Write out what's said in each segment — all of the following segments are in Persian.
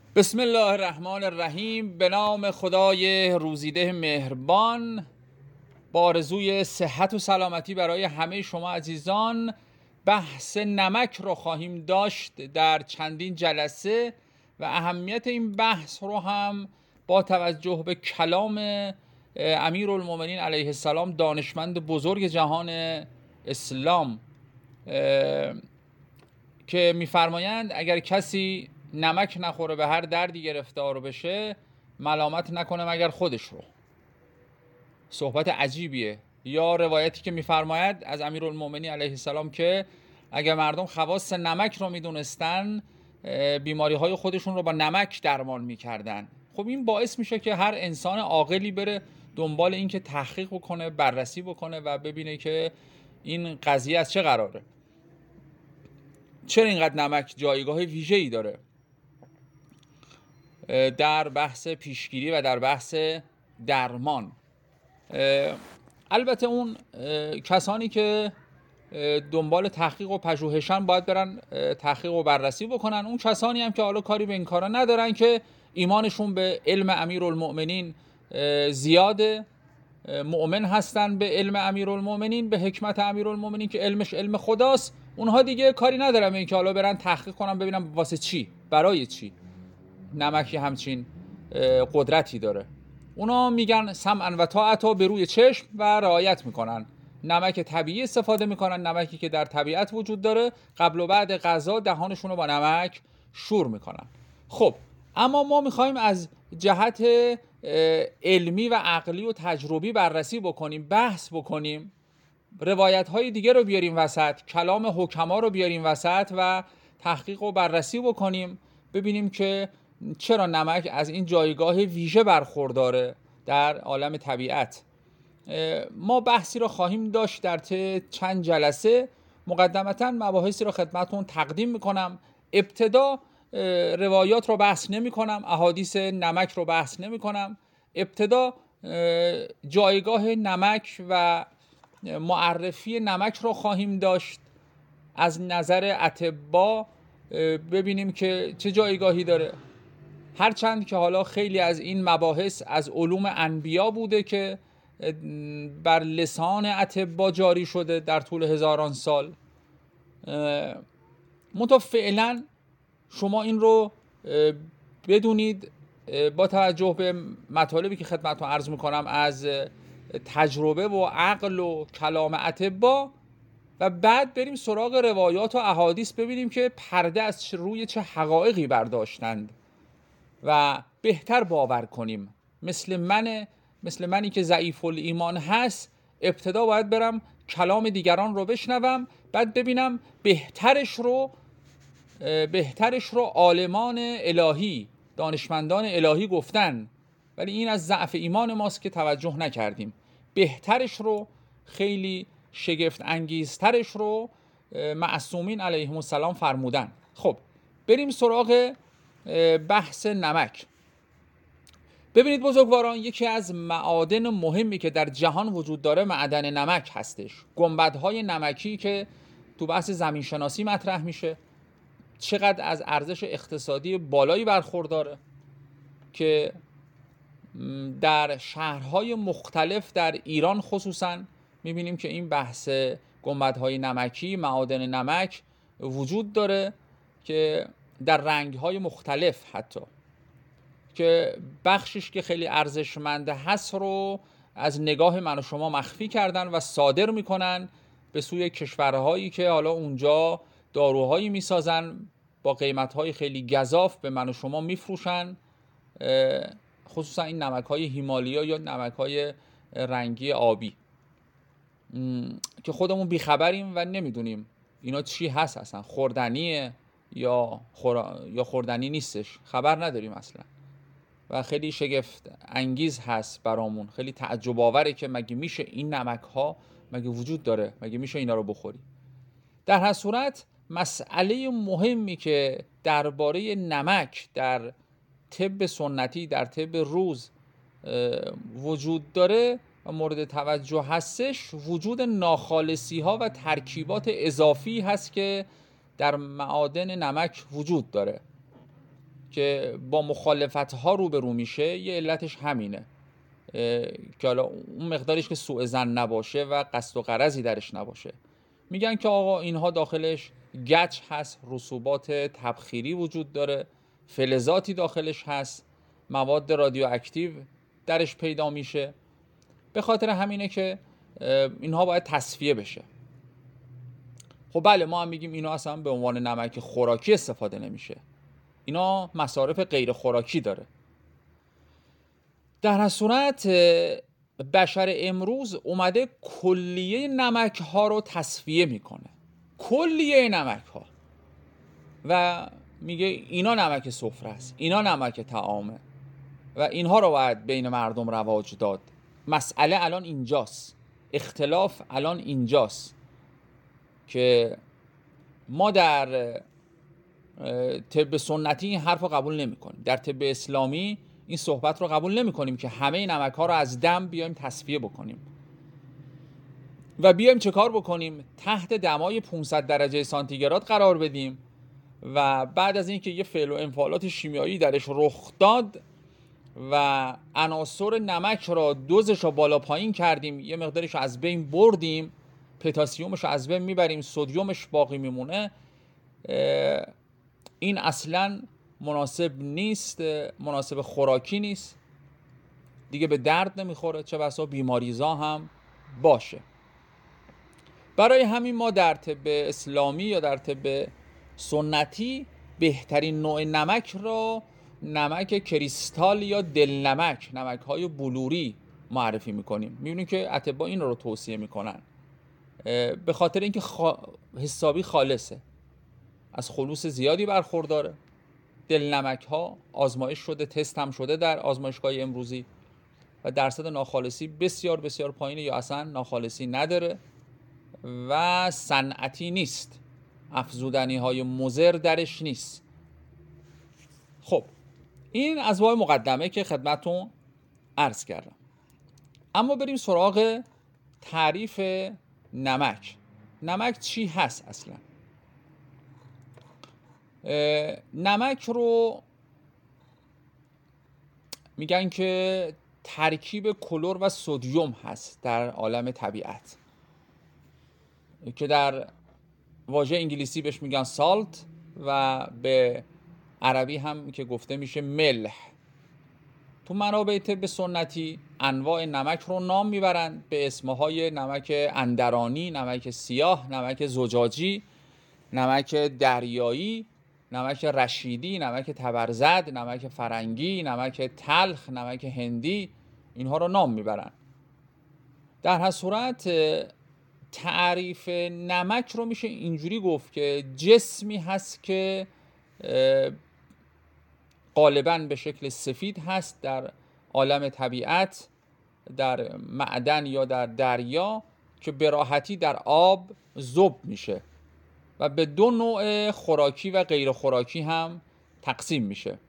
بسم الله الرحمن الرحیم. به نام خدای روزیده مهربان. با آرزوی صحت و سلامتی برای همه شما عزیزان، بحث نمک رو خواهیم داشت در چندین جلسه و اهمیت این بحث رو هم با توجه به کلام امیرالمومنین علیه السلام، دانشمند بزرگ جهان اسلام، که میفرمایند اگر کسی نمک نخوره به هر دردی گرفتار بشه، ملامت نکنه مگر خودش رو. صحبت عجیبیه. یا روایتی که میفرماید از امیرالمومنین علیه السلام که اگر مردم خواص نمک رو میدونستن، بیماری های خودشون رو با نمک درمان میکردن. خب این باعث میشه که هر انسان عاقلی بره دنبال این که تحقیق بکنه، بررسی بکنه و ببینه که این قضیه از چه قراره، چرا اینقدر نمک جایگاه ویژه‌ای داره در بحث پیشگیری و در بحث درمان. البته اون کسانی که دنبال تحقیق و پژوهشن باید برن تحقیق و بررسی بکنن. اون کسانی هم که حالا کاری به این کارا ندارن، که ایمانشون به علم امیرالمؤمنین زیاده، مؤمن هستن به علم امیرالمؤمنین، به حکمت امیرالمؤمنین که علمش علم خداست، اونها دیگه کاری ندارن به این که حالا برن تحقیق کنن ببینن واسه چی، برای چی نمکی همچین قدرتی داره. اونا میگن سمعا و طاعتا، به روی چشم و رعایت میکنن. نمک طبیعی استفاده میکنن، نمکی که در طبیعت وجود داره. قبل و بعد غذا دهانشون رو با نمک شور میکنن. خب اما ما میخوایم از جهت علمی و عقلی و تجربی بررسی بکنیم، بحث بکنیم، روایت های دیگه رو بیاریم وسط، کلام حکما رو بیاریم وسط و تحقیق و بررسی بکنیم، ببینیم که چرا نمک از این جایگاه ویژه برخورداره در عالم طبیعت. ما بحثی رو خواهیم داشت در چند جلسه. مقدمتاً مباحثی رو خدمتتون تقدیم میکنم. ابتدا روایات رو بحث نمی کنم، احادیث نمک رو بحث نمی کنم. ابتدا جایگاه نمک و معرفی نمک رو خواهیم داشت از نظر اطباء، ببینیم که چه جایگاهی داره. هرچند که حالا خیلی از این مباحث از علوم انبیا بوده که بر لسان اطباء جاری شده در طول هزاران سال، منتها فعلا شما این رو بدونید با توجه به مطالبی که خدمتتون عرض میکنم از تجربه و عقل و کلام اطباء، و بعد بریم سراغ روایات و احادیث ببینیم که پرده از روی چه حقایقی برداشتند و بهتر باور کنیم. مثل منی که ضعیف الایمان هست، ابتدا باید برم کلام دیگران رو بشنوم، بعد ببینم بهترش رو عالمان الهی، دانشمندان الهی گفتن، ولی این از ضعف ایمان ماست که توجه نکردیم. بهترش رو، خیلی شگفت انگیزترش رو معصومین علیهم السلام فرمودن. خب بریم سراغ بحث نمک. ببینید بزرگواران، یکی از معادن مهمی که در جهان وجود داره معدن نمک هستش. گنبدهای نمکی که تو بحث زمین شناسی مطرح میشه، چقدر از ارزش اقتصادی بالایی برخورداره که در شهرهای مختلف در ایران خصوصا میبینیم که این بحث گنبدهای نمکی، معادن نمک وجود داره که در رنگهای مختلف، حتی که بخشش که خیلی ارزشمند هست رو از نگاه من و شما مخفی کردن و صادر میکنن به سوی کشورهایی که حالا اونجا داروهایی میسازن با قیمتهای خیلی گزاف به من و شما میفروشن، خصوصا این نمک‌های هیمالیا یا نمک‌های رنگی آبی که خودمون بیخبریم و نمیدونیم اینا چی هست، اصلا خوردنیه یا خوردنی نیستش، خبر نداریم اصلا و خیلی شگفت انگیز هست برامون. خیلی تعجب آوره که مگه میشه این نمک‌ها مگه وجود داره، مگه میشه اینا رو بخوری. در هر صورت مسئله مهمی که درباره نمک در طب سنتی، در طب روز وجود داره و مورد توجه هستش، وجود ناخالصی ها و ترکیبات اضافی هست که در معادن نمک وجود داره. که با مخالفت‌ها روبرو میشه یه علتش همینه که حالا اون مقدارش که سوء ظن نباشه و قصد و غرضی درش نباشه. میگن که آقا اینها داخلش گچ هست، رسوبات تبخیری وجود داره، فلزاتی داخلش هست، مواد رادیواکتیو درش پیدا میشه. به خاطر همینه که اینها باید تصفیه بشه. خب بله، ما هم میگیم اینا اصلا به عنوان نمک خوراکی استفاده نمیشه، اینا مصارف غیر خوراکی داره. در هر صورت بشر امروز اومده کلیه نمک ها رو تصفیه میکنه، کلیه نمک ها، و میگه اینا نمک سفره است، اینا نمک طعامه و اینها رو باید بین مردم رواج داد. مسئله الان اینجاست، اختلاف الان اینجاست که ما در طب سنتی این حرف رو قبول نمی کنیم، در طب اسلامی این صحبت رو قبول نمی کنیم که همه نمک ها رو از دم بیایم تصفیه بکنیم و بیایم چه کار بکنیم؟ تحت دمای 500 درجه سانتیگراد قرار بدیم و بعد از اینکه یه فعل و انفعالات شیمیایی درش رخ داد و عناصر نمک را دوزش رو بالا پایین کردیم، یه مقدارش رو از بین بردیم، پتاسیمش رو از بین میبریم، سدیومش باقی میمونه، این اصلاً مناسب نیست، مناسب خوراکی نیست، دیگه به درد نمیخوره، چه بسا بیماریزا هم باشه. برای همین ما در طب اسلامی یا در طب سنتی بهترین نوع نمک را نمک کریستال یا دلنمک، نمک های بلوری معرفی میکنیم. میبینیم که اطباء این رو توصیه میکنن به خاطر اینکه حسابی خالصه، از خلوص زیادی برخورداره. دلنمک ها آزمایش شده، تست هم شده در آزمایشگاه امروزی و درصد ناخالصی بسیار بسیار پایینه یا اصلا ناخالصی نداره و صنعتی نیست، افزودنی های مضر درش نیست. خب این از وای مقدمه که خدمتون عرض کردم. اما بریم سراغ تعریف نمک. نمک چی هست اصلا؟ نمک رو میگن که ترکیب کلور و سدیم هست در عالم طبیعت که در واژه انگلیسی بهش میگن سالت و به عربی هم که گفته میشه ملح. تو منابع طب سنتی انواع نمک رو نام میبرن به اسمهای نمک اندرانی، نمک سیاه، نمک زجاجی، نمک دریایی، نمک رشیدی، نمک تبرزد، نمک فرنگی، نمک تلخ، نمک هندی، اینها رو نام میبرن. در هر صورت تعریف نمک رو میشه اینجوری گفت که جسمی هست که غالباً به شکل سفید هست در عالم طبیعت، در معدن یا در دریا، که به راحتی در آب ذوب میشه و به دو نوع خوراکی و غیر خوراکی هم تقسیم میشه.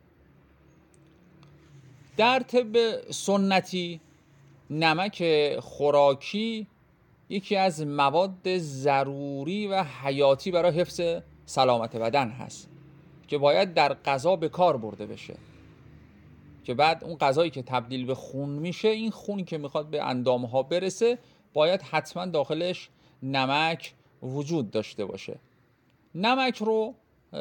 در طب سنتی نمک خوراکی یکی از مواد ضروری و حیاتی برای حفظ سلامت بدن هست که باید در غذا به کار برده بشه، که بعد اون غذایی که تبدیل به خون میشه، این خونی که میخواد به اندامها برسه باید حتما داخلش نمک وجود داشته باشه. نمک رو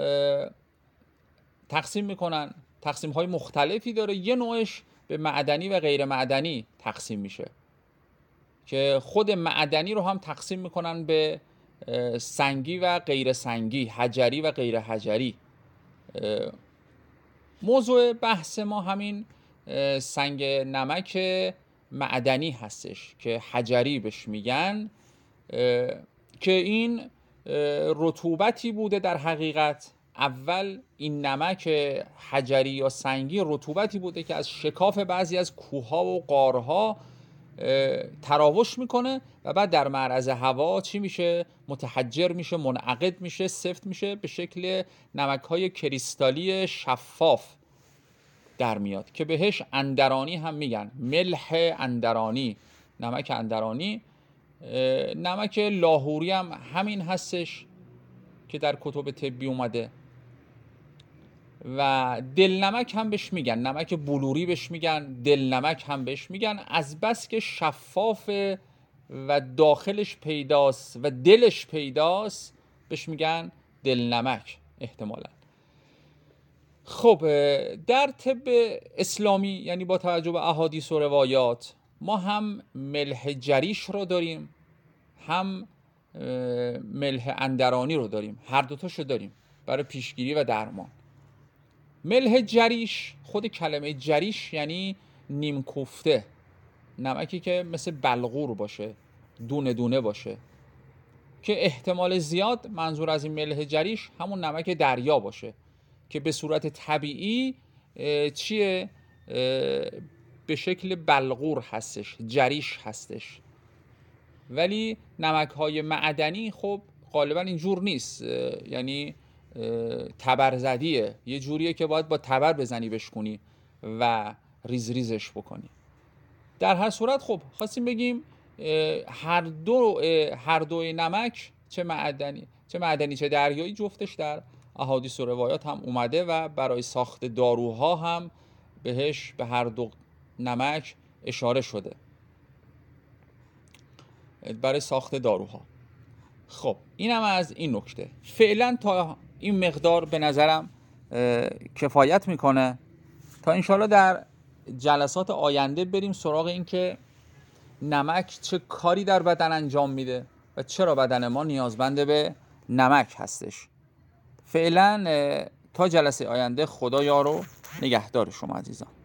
تقسیم میکنن، تقسیم های مختلفی داره. یه نوعش به معدنی و غیر معدنی تقسیم میشه که خود معدنی رو هم تقسیم میکنن به سنگی و غیر سنگی، حجری و غیر حجری. موضوع بحث ما همین سنگ نمک معدنی هستش که حجری بهش میگن، که این رطوبتی بوده در حقیقت. اول این نمک حجری یا سنگی رطوبتی بوده که از شکاف بعضی از کوهها و غارها تراوش میکنه و بعد در معرض هوا چی میشه؟ متحجر میشه، منعقد میشه، سفت میشه، به شکل نمک‌های کریستالی شفاف در میاد که بهش اندرانی هم میگن، ملح اندرانی، نمک اندرانی. نمک لاهوری هم همین هستش که در کتب طبی اومده. و دل نمک هم بهش میگن، نمک بلوری بهش میگن، دل نمک هم بهش میگن، از بس که شفافه و داخلش پیداست و دلش پیداست بهش میگن دل نمک احتمالاً. خب در طب اسلامی یعنی با توجه به احادیث و روایات ما هم ملح جریش رو داریم، هم ملح اندرانی رو داریم، هر دوتاشو داریم برای پیشگیری و درمان. ملح جریش، خود کلمه جریش یعنی نیم کوفته، نمکی که مثل بلغور باشه، دونه دونه باشه، که احتمال زیاد منظور از این ملح جریش همون نمک دریا باشه که به صورت طبیعی چیه؟ به شکل بلغور هستش، جریش هستش. ولی نمک‌های معدنی خب غالبا اینجور نیست، یعنی تبرزدیه، یه جوریه که باید با تبر بزنی بشکنی و ریز ریزش بکنی. در هر صورت خب خواستیم بگیم هر دو نمک چه معدنی چه دریایی جفتش در احادیث و روایات هم اومده و برای ساخت داروها هم بهش به هر دو نمک اشاره شده برای ساخت داروها. خب این هم از این نکته. فعلا تا این مقدار به نظرم کفایت میکنه تا انشالله در جلسات آینده بریم سراغ این که نمک چه کاری در بدن انجام میده و چرا بدن ما نیازمند به نمک هستش. فعلا تا جلسه آینده خدا یار و نگهدار شما عزیزان.